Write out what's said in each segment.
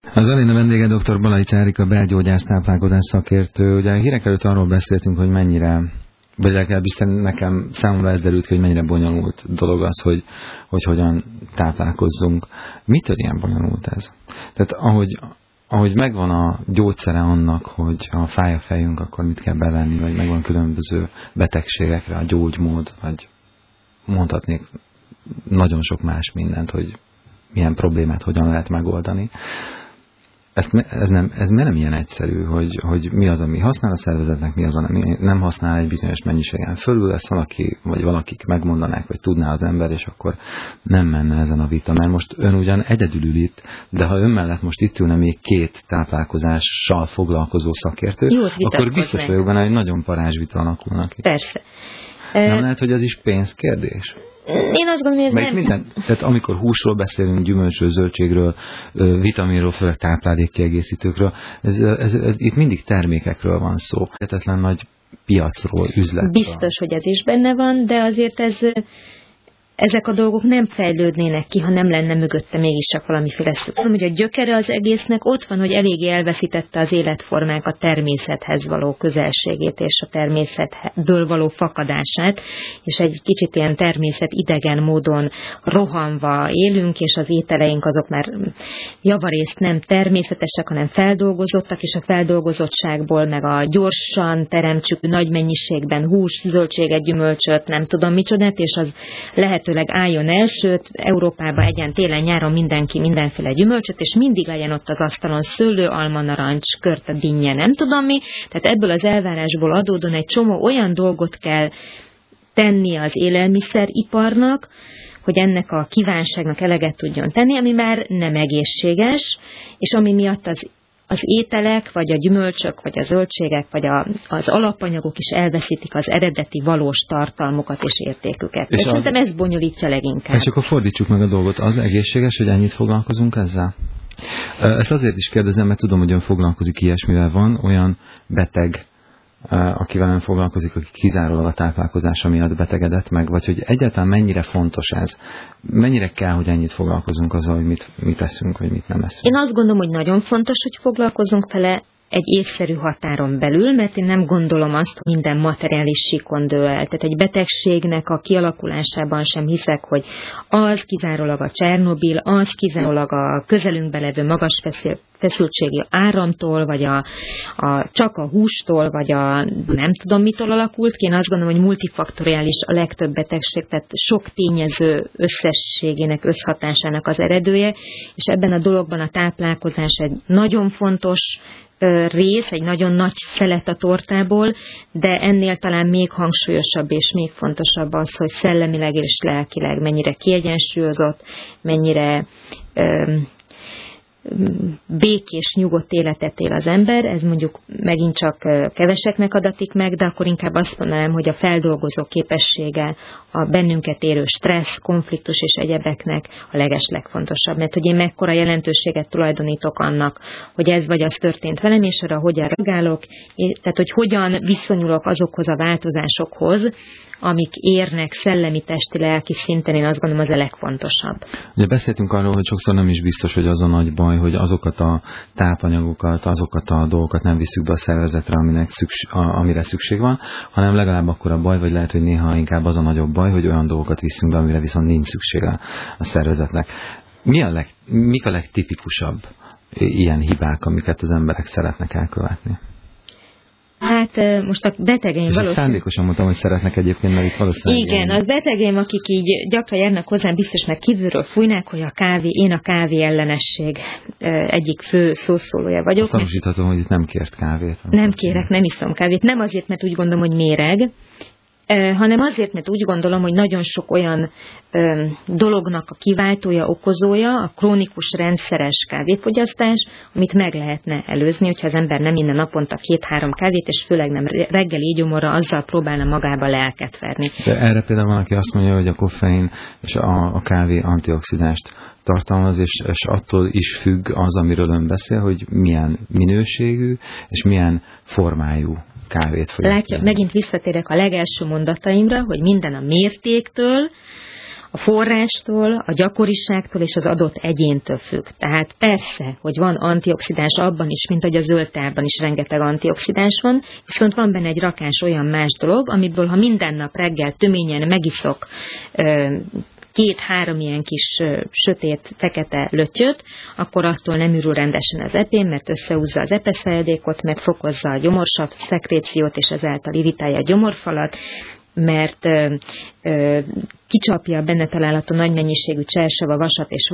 Az Alina vendége dr. Balaics Erika, belgyógyász, táplálkozás szakértő. Ugye a hírek előtt arról beszéltünk, hogy mennyire, vagy legalábbis számomra ez derült ki, hogy mennyire bonyolult dolog az, hogy hogyan táplálkozzunk. Mitől ilyen bonyolult ez? Tehát ahogy megvan a gyógyszere annak, hogy ha fáj a fejünk, akkor mit kell bevenni, vagy megvan különböző betegségekre a gyógymód, vagy mondhatnék nagyon sok más mindent, hogy milyen problémát hogyan lehet megoldani. Ez miért nem ilyen egyszerű, hogy mi az, ami használ a szervezetnek, mi az, ami nem használ egy bizonyos mennyiségen fölül, ezt valaki, vagy valakik megmondanák, vagy tudná az ember, és akkor nem menne ezen a vita. Mert most ön ugyan egyedül ül itt, de ha ön mellett most itt ülne még két táplálkozással foglalkozó szakértő, akkor biztos vagyok benne, hogy nagyon parázsvita alakulnak ki. Persze. Nem lehet, hogy ez is pénzkérdés? Én azt gondolom, hogy ez nem... Tehát amikor húsról beszélünk, gyümölcsről, zöldségről, vitaminról, főleg táplálékkiegészítőkről, itt mindig termékekről van szó. Hihetetlen nagy piacról, üzletről. Biztos, hogy ez is benne van, de azért ezek a dolgok nem fejlődnének ki, ha nem lenne mögötte mégiscsak valamiféle szó. Hogy a gyökere az egésznek ott van, hogy eléggé elveszítette az életformák a természethez való közelségét és a természetből való fakadását, és egy kicsit ilyen természetidegen módon rohanva élünk, és az ételeink azok már javarészt nem természetesek, hanem feldolgozottak, és a feldolgozottságból meg a gyorsan teremtsük nagy mennyiségben hús, zöldséget, gyümölcsöt, nem tudom micsodát, és az lehetőleg álljon el, sőt, Európában egyen télen, nyáron mindenki mindenféle gyümölcsöt, és mindig legyen ott az asztalon szőlő, alma, narancs, körte, dinnye, nem tudom mi. Tehát ebből az elvárásból adódóan egy csomó olyan dolgot kell tennie az élelmiszeriparnak, hogy ennek a kívánságnak eleget tudjon tenni, ami már nem egészséges, és ami miatt az ételek, vagy a gyümölcsök, vagy a zöldségek, vagy az alapanyagok is elveszítik az eredeti valós tartalmukat és értéküket. És szerintem ez bonyolítja leginkább. És akkor fordítsuk meg a dolgot. Az egészséges, hogy ennyit foglalkozunk ezzel? Ezt azért is kérdezem, mert tudom, hogy ön foglalkozik ilyesmivel. Van olyan beteg, akivel ön foglalkozik, aki kizárólag a táplálkozása miatt betegedett meg, vagy hogy egyáltalán mennyire fontos ez? Mennyire kell, hogy ennyit foglalkozunk azzal, hogy mit eszünk, vagy mit nem eszünk? Én azt gondolom, hogy nagyon fontos, hogy foglalkozunk vele egy észszerű határon belül, mert én nem gondolom azt, hogy minden materiális síkon dől el. Tehát egy betegségnek a kialakulásában sem hiszek, hogy az kizárólag a Csernobil, az kizárólag a közelünkbe levő magas feszültségi áramtól, vagy csak a hústól, vagy nem tudom mitől alakult ki. Én azt gondolom, hogy multifaktoriális a legtöbb betegség, tehát sok tényező összességének, összhatásának az eredője, és ebben a dologban a táplálkozás egy nagyon fontos rész, egy nagyon nagy szelet a tortából, de ennél talán még hangsúlyosabb és még fontosabb az, hogy szellemileg és lelkileg mennyire kiegyensúlyozott, mennyire békés, nyugodt életet él az ember, ez mondjuk megint csak keveseknek adatik meg, de akkor inkább azt mondanám, hogy a feldolgozó képessége, a bennünket érő stressz, konfliktus és egyebeknek a legeslegfontosabb. Mert hogy én mekkora jelentőséget tulajdonítok annak, hogy ez vagy az történt velem, és arra hogyan reagálok, tehát hogy hogyan viszonyulok azokhoz a változásokhoz, amik érnek szellemi, testi, lelki szinten, én azt gondolom, az a legfontosabb. Ugye beszéltünk arról, hogy sokszor nem is biztos, hogy az a nagy baj, hogy azokat a tápanyagokat, azokat a dolgokat nem visszük be a szervezetre, amire szükség van, hanem legalább akkor a baj, vagy lehet, hogy néha inkább az a nagyobb baj, hogy olyan dolgokat viszünk be, amire viszont nincs szüksége a szervezetnek. Mik a legtipikusabb ilyen hibák, amiket az emberek szeretnek elkövetni? Hát most a betegeim valószínűleg... Szándékosan mondtam, hogy szeretnek egyébként, mert itt valószínűleg... Igen, az betegeim, akik így gyakran járnak hozzám, biztos meg kívülről fújnák, hogy én a kávé ellenesség egyik fő szószólója vagyok. Azt tanúsíthatom, hogy itt nem kért kávét. Nem kérek, nem iszom kávét. Nem azért, mert úgy gondolom, hogy méreg, hanem azért, mert úgy gondolom, hogy nagyon sok olyan dolognak a kiváltója, okozója a krónikus rendszeres kávéfogyasztás, amit meg lehetne előzni, hogyha az ember nem inne naponta 2-3 kávét, és főleg nem reggeli gyomorra azzal próbálna magába lelket verni. De erre például van, aki azt mondja, hogy a koffein és a kávé antioxidást tartalmaz, és attól is függ az, amiről ön beszél, hogy milyen minőségű és milyen formájú kávét fogyasztani. Látja, megint visszatérek a legelső mondataimra, hogy minden a mértéktől, a forrástól, a gyakoriságtól és az adott egyéntől függ. Tehát persze, hogy van antioxidáns abban is, mint hogy a zöld teában is rengeteg antioxidáns van, viszont van benne egy rakás olyan más dolog, amiből ha minden nap reggel töményen megiszok 2-3 ilyen kis sötét, fekete löttyöt, akkor attól nem ürül rendesen az epén, mert összehúzza az epeszajadékot, mert fokozza a gyomorsav szekréciót, és ezáltal irritálja a gyomorfalat, mert kicsapja a benne található nagy mennyiségű csersav a vasat és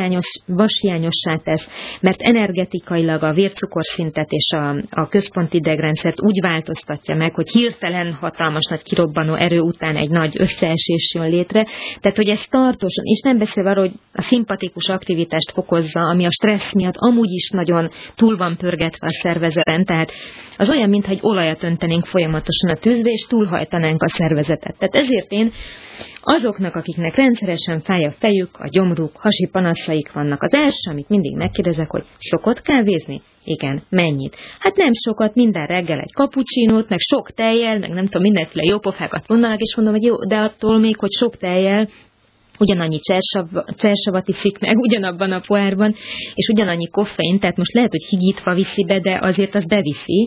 vashiányossá tesz, mert energetikailag a vércukorszintet és a központi idegrendszert úgy változtatja meg, hogy hirtelen hatalmas nagy kirobbanó erő után egy nagy összeesés jön létre. Tehát, hogy ez tartósan, és nem beszélve arról, hogy a szimpatikus aktivitást fokozza, ami a stressz miatt amúgy is nagyon túl van pörgetve a szervezeten, tehát az olyan, mintha egy olajat öntenénk folyamatosan a tűzbe, és túlhajtanánk a szervezetet. Tehát ezért én azoknak, akiknek rendszeresen fáj a fejük, a gyomruk, hasi panaszaik vannak, az első, amit mindig megkérdezek, hogy szokott kávézni? Igen, mennyit? Hát nem sokat, minden reggel egy kapucsinót, meg sok tejjel, meg nem tudom, mindenféle jópofákat mondanak, és mondom, hogy jó, de attól még, hogy sok tejjel, ugyanannyi csersavat iszik meg, ugyanabban a pohárban, és ugyanannyi koffein, tehát most lehet, hogy higítva viszi be, de azért az beviszi,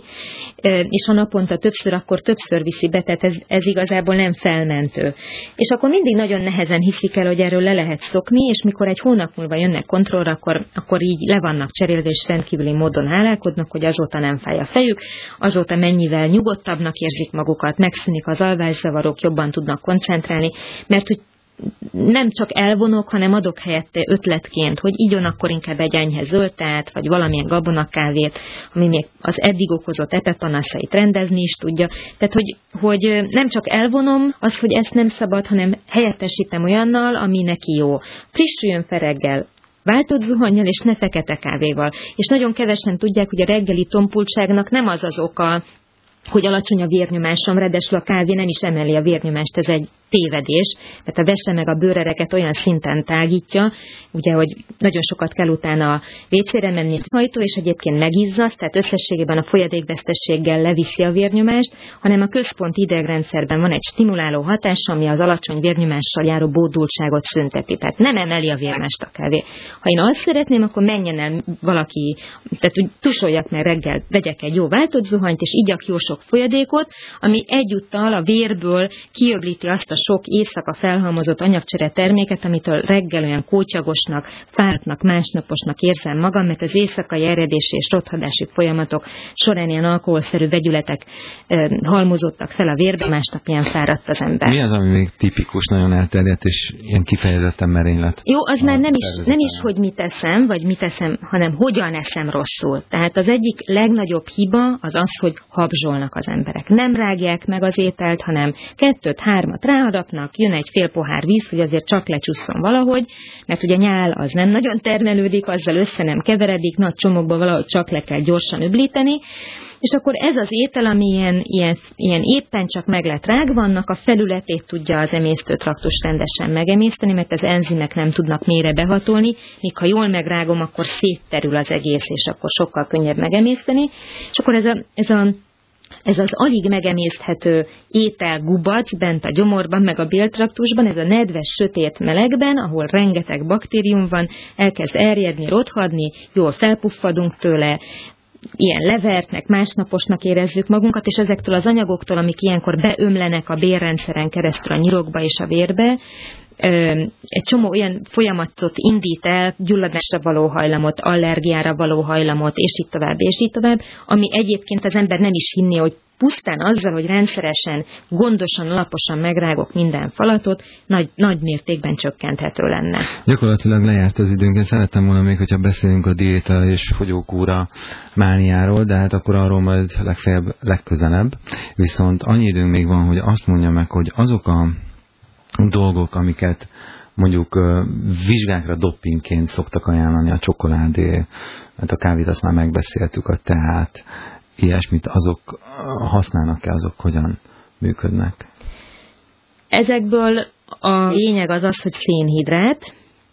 és ha naponta többször, akkor többször viszi be, tehát ez igazából nem felmentő. És akkor mindig nagyon nehezen hiszik el, hogy erről le lehet szokni, és mikor egy hónap múlva jönnek kontrollra, akkor így le vannak cserélve, és rendkívüli módon hálálkodnak, hogy azóta nem fáj a fejük, azóta mennyivel nyugodtabbnak érzik magukat, megszűnik az alvászavarok, jobban tudnak koncentrálni, mert hogy nem csak elvonok, hanem adok helyette ötletként, hogy igyon akkor inkább egy enyhe zöld teát, vagy valamilyen gabonakávét, ami még az eddig okozott epepanaszait rendezni is tudja. Tehát, hogy nem csak elvonom azt, hogy ezt nem szabad, hanem helyettesítem olyannal, ami neki jó. Frissüljön fel reggel, váltott zuhannyal és ne fekete kávéval. És nagyon kevesen tudják, hogy a reggeli tompultságnak nem az az oka, hogy alacsony a vérnyomásom, ráadásul a kávé nem is emeli a vérnyomást, ez egy tévedés, mert a vese meg a bőrereket olyan szinten tágítja, ugye, hogy nagyon sokat kell utána a WC-re menni hajtó, és egyébként megizzaszt, tehát összességében a folyadékvesztességgel leviszi a vérnyomást, hanem a központi idegrendszerben van egy stimuláló hatás, ami az alacsony vérnyomással járó bódultságot szünteti, tehát nem emeli a vérnyomást a kávé. Ha én azt szeretném, akkor menjen el valaki, tehát úgy tusoljak meg reggel, vegyek egy jó váltott zuhanyt, és igyak jó sok folyadékot, ami egyúttal a vérből kiöblíti azt a sok éjszaka felhalmozott anyagcsere terméket, amitől reggel olyan kótyagosnak, fáradtnak, másnaposnak érzem magam, mert az éjszakai eredési és rothadási folyamatok során ilyen alkoholszerű vegyületek halmozottak fel a vérbe, másnap ilyen fáradt az ember. Mi az, ami még tipikus, nagyon elterjedt, és ilyen kifejezetten merénylet? Jó, az már nem is, hogy mit eszem, vagy mit eszem, hanem hogyan eszem rosszul. Tehát az egyik legnagyobb hiba az az, hogy habzsolnak az emberek. Nem rágják meg az ételt, hanem 2-3 ráharapnak, jön egy fél pohár víz, hogy azért csak lecsusszon valahogy, mert ugye nyál az nem nagyon termelődik, azzal össze nem keveredik, nagy csomagba valahogy csak le kell gyorsan öblíteni, és akkor ez az étel, ami ilyen éppen csak meg lett rágva, annak a felületét tudja az emésztőtraktus rendesen megemészteni, mert az enzimek nem tudnak mélyre behatolni, míg ha jól megrágom, akkor szétterül az egész, és akkor sokkal könnyebb megemészteni. És akkor ez az alig megemészthető étel gubac bent a gyomorban, meg a béltraktusban, ez a nedves, sötét melegben, ahol rengeteg baktérium van, elkezd erjedni, rothadni, jól felpuffadunk tőle, ilyen levertnek, másnaposnak érezzük magunkat, és ezektől az anyagoktól, amik ilyenkor beömlenek a bélrendszeren keresztül a nyirokba és a vérbe, egy csomó olyan folyamatot indít el, gyulladásra való hajlamot, allergiára való hajlamot, és így tovább, ami egyébként az ember nem is hinné, hogy pusztán azzal, hogy rendszeresen, gondosan, alaposan megrágok minden falatot, nagy mértékben csökkenthető lenne. Gyakorlatilag lejárt az időnk. Én szerettem volna még, hogyha beszélünk a diéta és fogyókúra mániáról, de hát akkor arról majd legközelebb. Viszont annyi időnk még van, hogy azt mondja meg, hogy azok a dolgok, amiket mondjuk vizsgákra dopingként szoktak ajánlani, a csokoládé, mert a kávét azt már megbeszéltük, a teát, ilyesmit, azok használnak-e, azok hogyan működnek? Ezekből a lényeg az, hogy szénhidrát,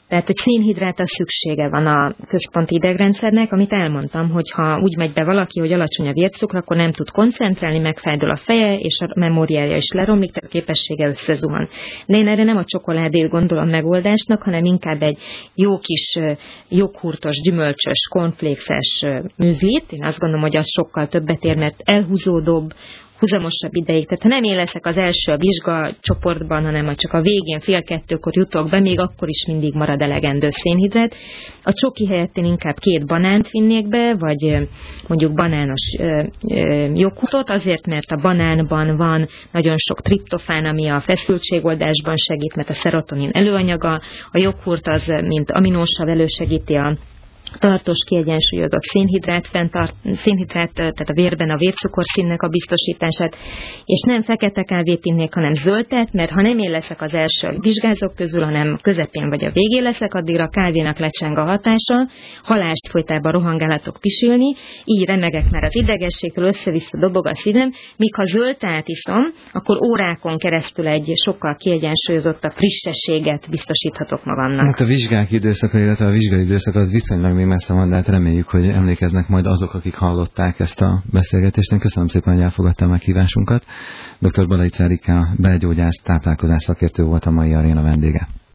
Tehát, hogy szénhidrátra szüksége van a központi idegrendszernek, amit elmondtam, hogy ha úgy megy be valaki, hogy alacsony a vércukr, akkor nem tud koncentrálni, megfájdul a feje, és a memóriája is leromlik, tehát a képessége összezuhan. De én erre nem a csokoládét gondolom megoldásnak, hanem inkább egy jó kis joghurtos, gyümölcsös, cornflakeses műzlit. Én azt gondolom, hogy az sokkal többet ér, mert elhúzódóbb, húzamosabb ideig. Tehát ha nem én leszek az első a vizsgacsoportban, hanem csak a végén fél kettőkor jutok be, még akkor is mindig marad elegendő szénhidrát. A csoki helyett én inkább 2 banánt vinnék be, vagy mondjuk banános joghurtot, azért, mert a banánban van nagyon sok triptofán, ami a feszültségoldásban segít, mert a szerotonin előanyaga. A joghurt az, mint aminósav, elősegíti a tartós, kiegyensúlyozott szénhidrát, tehát a vérben a vércukorszínnek a biztosítását, és nem fekete kávét innék, hanem zöldet, mert ha nem én leszek az első vizsgázók közül, hanem közepén vagy a végén leszek, addigra a kávénak lecseng a hatása, halást folytában rohangálatok pisilni, így remegek már az idegességtől, össze-vissza dobog a szívem, míg ha zöldet iszom, akkor órákon keresztül egy sokkal kiegyensúlyozottabb frissességet biztosíthatok magamnak. Hát a vizsgák időszaka, illetve a vizsgai időszak az viszonylag még messze van, de hát reméljük, hogy emlékeznek majd azok, akik hallották ezt a beszélgetést. Én köszönöm szépen, hogy elfogadta a meghívásunkat. Dr. Balaics Erika, belgyógyász, táplálkozás szakértő volt a mai aréna vendége.